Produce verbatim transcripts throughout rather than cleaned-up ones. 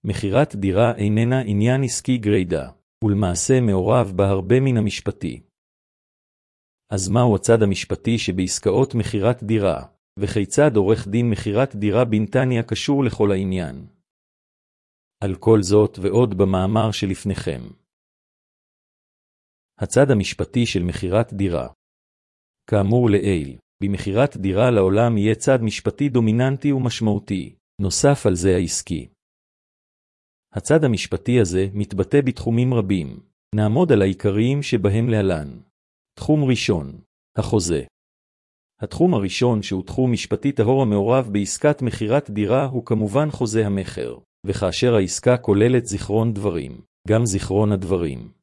מכירת דירה איננה עניין עסקי גרידא, ולמעשה מעורב בה הרבה מן המשפטי. אז מהו הצד המשפטי שבעסקאות מכירת דירה, וכיצד עורך דין מכירת דירה בנתניה קשור לכל העניין? על כל זאת ועוד במאמר שלפניכם. הצד המשפטי של מכירת דירה. כאמור לעיל, במכירת דירה לעולם יהיה צד משפטי דומיננטי ומשמעותי, נוסף על זה העסקי. הצד המשפטי הזה מתבטא בתחומים רבים, נעמוד על העיקריים שבהם להלן. תחום ראשון, החוזה. התחום הראשון שהוא תחום משפטי טהור המעורב בעסקת מכירת דירה הוא כמובן חוזה המכר, וכאשר העסקה כוללת זיכרון דברים, גם זיכרון הדברים.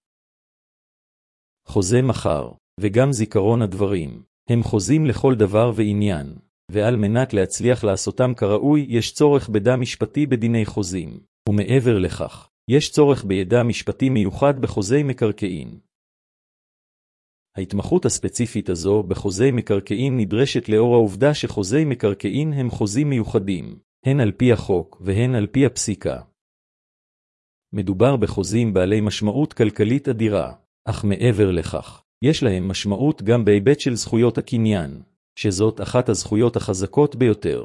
חוזה מחר, וגם זיכרון הדברים, הם חוזים לכל דבר ועניין, ועל מנת להצליח לעשותם כראוי יש צורך בדע משפטי בדיני חוזים, ומעבר לכך, יש צורך בידע משפטי מיוחד בחוזי מקרקעין. ההתמחות הספציפית הזו בחוזי מקרקעין נדרשת לאור העובדה שחוזי מקרקעין הם חוזים מיוחדים, הן על פי החוק והן על פי הפסיקה. מדובר בחוזים בעלי משמעות כלכלית אדירה, אך מעבר לכך, יש להם משמעות גם בהיבט של זכויות הקניין, שזאת אחת הזכויות החזקות ביותר.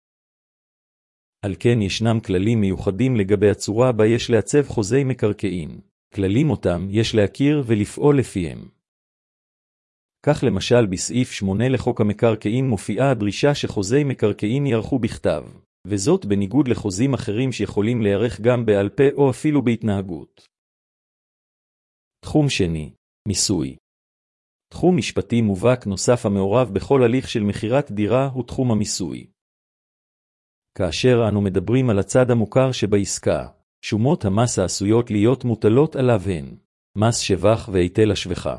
על כן ישנם כללים מיוחדים לגבי הצורה בה יש לעצב חוזי מקרקעין, כללים אותם יש להכיר ולפעול לפיהם. כך למשל בסעיף שמונה לחוק המקרקעין מופיעה הדרישה שחוזי מקרקעין יערכו בכתב, וזאת בניגוד לחוזים אחרים שיכולים להיערך גם בעל פה או אפילו בהתנהגות. תחום שני, מיסוי. תחום משפטי מובהק נוסף המעורב בכל הליך של מכירת דירה הוא תחום המיסוי. כאשר אנו מדברים על הצד המוכר שבעסקה, שומות המס העשויות להיות מוטלות עליו הן מס שבח והיטל השבחה.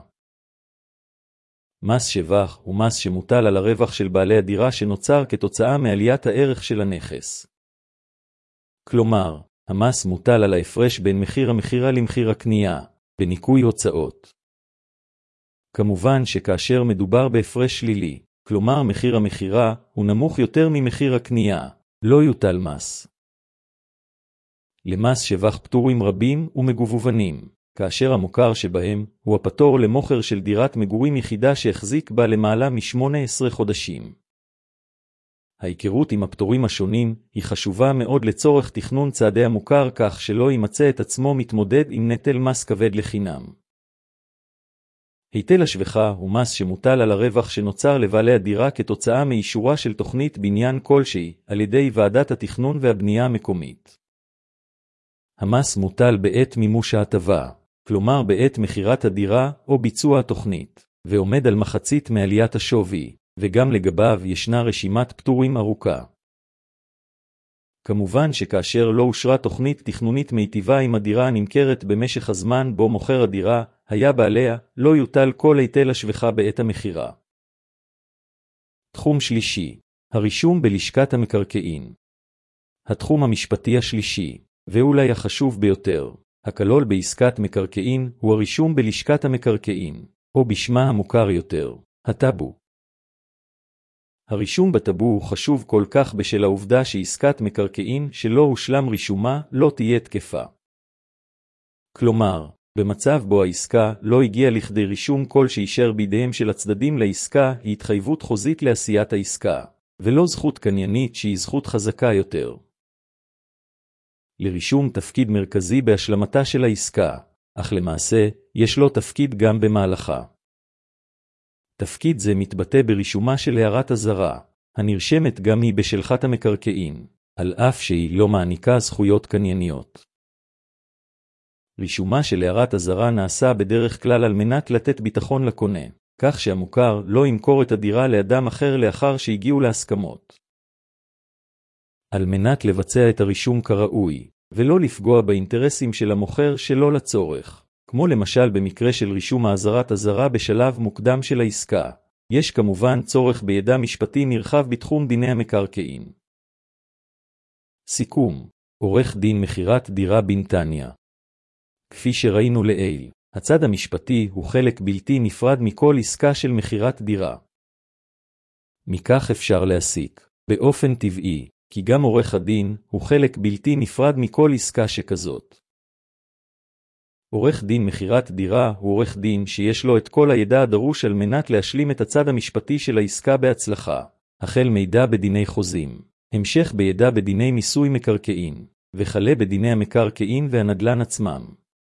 מס שבח הוא מס שמוטל על הרווח של בעלי הדירה שנוצר כתוצאה מעליית הערך של הנכס. כלומר, המס מוטל על ההפרש בין מחיר המכירה למחיר הקנייה, בניכוי הוצאות. כמובן שכאשר מדובר בהפרש שלילי, כלומר מחיר המכירה הוא נמוך יותר ממחיר הקנייה, לא יוטל מס. למס שבח פטורים רבים ומגוונים, כאשר המוכר שבהם הוא הפטור למוכר של דירת מגורים יחידה שהחזיק בה למעלה מ-שמונה עשרה חודשים. ההיכרות עם הפטורים השונים היא חשובה מאוד לצורך תכנון צעדי המוכר כך שלא יימצא את עצמו מתמודד עם נטל מס כבד לחינם. היטל השבחה הוא מס שמוטל על הרווח שנוצר לבעלי הדירה כתוצאה מאישורה של תוכנית בניין כלשהי על ידי ועדת התכנון והבנייה המקומית. המס מוטל בעת מימוש ההטבה, כלומר בעת מכירת הדירה או ביצוע התוכנית, ועומד על מחצית מעליית השווי, וגם לגביו ישנה רשימת פטורים ארוכה. כמובן שכאשר לא אושרה תוכנית תכנונית מיטיבה עם הדירה הנמכרת במשך הזמן בו מוכר הדירה, היה בעליה, לא יוטל כל היטל השבחה בעת המכירה. תחום שלישי, הרישום בלשכת המקרקעין. התחום המשפטי השלישי, ואולי החשוב ביותר, הכלול בעסקת מקרקעין, הוא הרישום בלשכת המקרקעין, או בשמה המוכר יותר, הטאבו. הרישום בטאבו הוא חשוב כל כך בשל העובדה שעסקת מקרקעין שלא הושלם רישומה לא תהיה תקפה. כלומר, במצב בו העסקה לא הגיעה לכדי רישום כל שישר בידיהם של הצדדים לעסקה היא התחייבות חוזית לעשיית העסקה, ולא זכות קניינית שהיא זכות חזקה יותר. לרישום תפקיד מרכזי בהשלמתה של העסקה, אך למעשה יש לו תפקיד גם במהלכה. תפקיד זה מתבטא ברישומה של הערת אזהרה, הנרשמת גם היא בשלחת המקרקעין, על אף שהיא לא מעניקה זכויות קנייניות. רישומה של הערת אזהרה נעשה בדרך כלל על מנת לתת ביטחון לקונה, כך שהמוכר לא ימכור את הדירה לאדם אחר לאחר שהגיעו להסכמות. על מנת לבצע את הרישום כראוי, ולא לפגוע באינטרסים של המוכר שלא לצורך, כמו למשל במקרה של רישום האזהרת אזהרה בשלב מוקדם של העסקה, יש כמובן צורך בידע משפטי נרחב בתחום דיני המקרקעין. סיכום, עורך דין מכירת דירה בנתניה. כפי שראינו לעיל, הצד המשפטי הוא חלק בלתי נפרד מכל עסקה של מכירת דירה. מכך אפשר להסיק, באופן טבעי, כי גם עורך הדין הוא חלק בלתי נפרד מכל עסקה שכזאת. עורך דין מכירת דירה הוא עורך דין שיש לו את כל הידע הדרוש על מנת להשלים את הצד המשפטי של העסקה בהצלחה, החל מידע בדיני חוזים, המשך בידע בדיני מיסוי מקרקעין, וכלה בדיני המקרקעין והנדל"ן עצמם.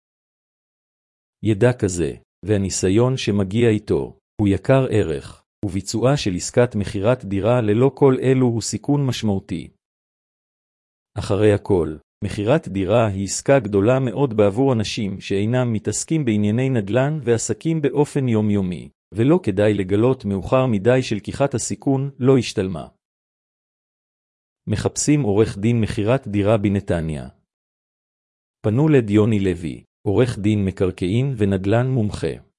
ידע כזה, והניסיון שמגיע איתו, הוא יקר ערך, וביצועה של עסקת מכירת דירה ללא כל אלו הוא סיכון משמעותי. אחרי הכל, מכירת דירה היא עסקה גדולה מאוד בעבור אנשים שאינם מתעסקים בענייני נדל"ן ועסקים באופן יומיומי, ולא כדאי לגלות מאוחר מדי שלקיחת הסיכון לא השתלמה. מחפשים עורך דין מכירת דירה בנתניה. פנו לדיוני לוי, עורך דין מקרקעין ונדל"ן מומחה.